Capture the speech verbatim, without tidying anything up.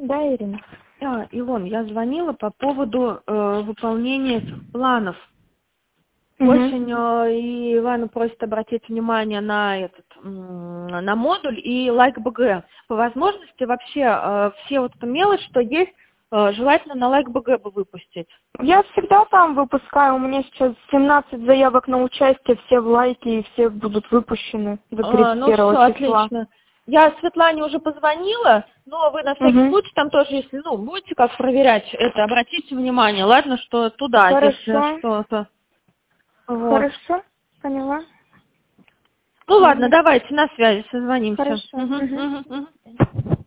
Да, Ирина. А, Илон, я звонила по поводу э, выполнения планов. Угу. Очень э, и Ивана просит обратить внимание на этот м, на модуль и лайк.бг. По возможности вообще э, все вот эта мелочь, что есть, э, желательно на лайк.бг бы выпустить. Я всегда там выпускаю. У меня сейчас семнадцать заявок на участие, все в лайке, и все будут выпущены до А, ну тридцать первого все, числа. отлично. Я Светлане уже позвонила, но вы на всякий Угу. случай там тоже, если ну будете как проверять это, обратите внимание, ладно, что туда, если Хорошо. что-то. Вот. Хорошо. Поняла. Ну ладно, Угу. давайте на связи, созвонимся. Хорошо. Мгм, Угу. мгм, мгм.